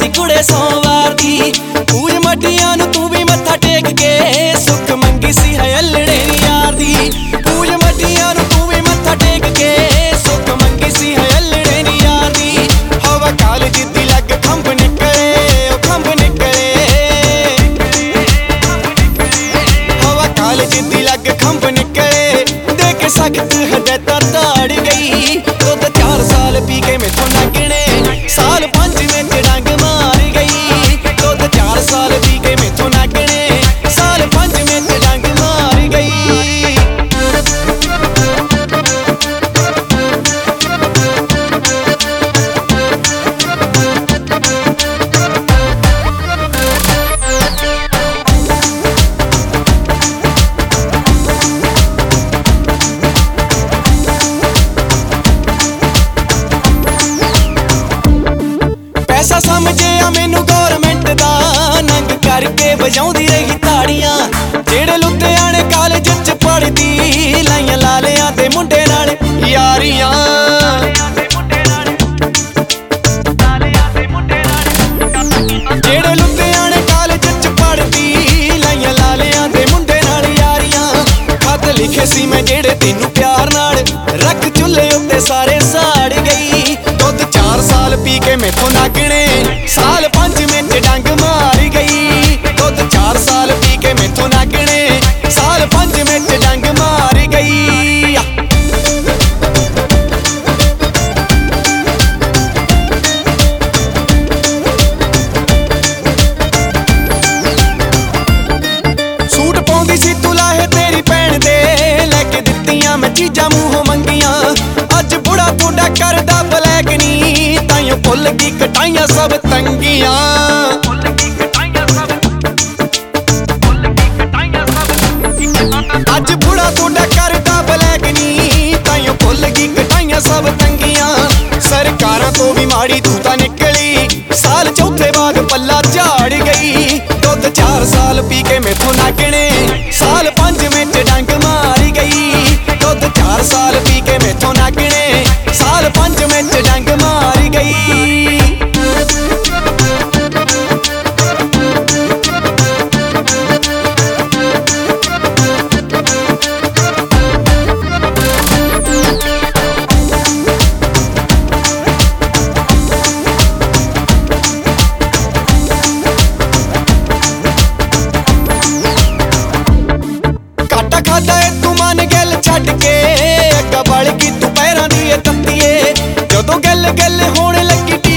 कुड़े सोमवार दी पूज मटियां नूं तू भी मत्था टेक के सुख मंगी सी है अल्लड़े नी यार दी पूज मटियां नूं तू भी मत्था टेक के सुख मंगी सी है अल्लड़े नी यार दी हवा कालज दी लग खंभ निकले ओ खंभ निकले हवा कालज दी लग खंभ निकले देख सख्त हदैतां ताड़ गई दुध 4 साल पी के मैथों नागणे साल 5 में डंग मार गई दुध 4 साल पी के मैथों नागणे साल 5 में डंग मार गई। पैसा समझे मैनू गौरमेंट दा नंग करके बजाउंदी रही ताड़ियां जेड़े लुधियाने कॉलेज च पढ़दी लाइयां लालियां ते मुंडे नाल यारियां जेड़े लुधियाने कॉलेज च पढ़दी लाइयां लालियां ते मुंडे नाल यारियां खत लिखे सी मैं जेड़े तेनू प्यार नाल रख चुल्हे उत्ते सारे साड़ गई दुध 4 साल पी के मैथों नागणे साल 5 में डंग मार गई दुध 4 साल पी के मैथों नागणे साल 5 में डंग मार गई। सूट पाउंदी सी तू लाहे तेरी भैन दे लैके दित्तियां मैं चीजां मूंहों मंगियां अज बुढ़ा थोड़ा करदा ब्लैक नी ताइयों भुल गई कटाइयां सब तंगियां अज बुढ़ा थोड़ा करदा ब्लैक नी ताइयों भुल गई कटाइयां सब तंगियां सरकारां तो भी माड़ी तू तां निकली साल चौथे बाद पल्ला झाड़ गई दुध 4 साल पी के मैथों नागणे साल 5 में डंग मार गई दुध 4 साल पी के मैथों नागणे साल 5 में डंग मार गई। खादा तू मन गल छड्ड के अग्गा बल की तू पैरां दी तत्तीए जदों गल गल होण लगी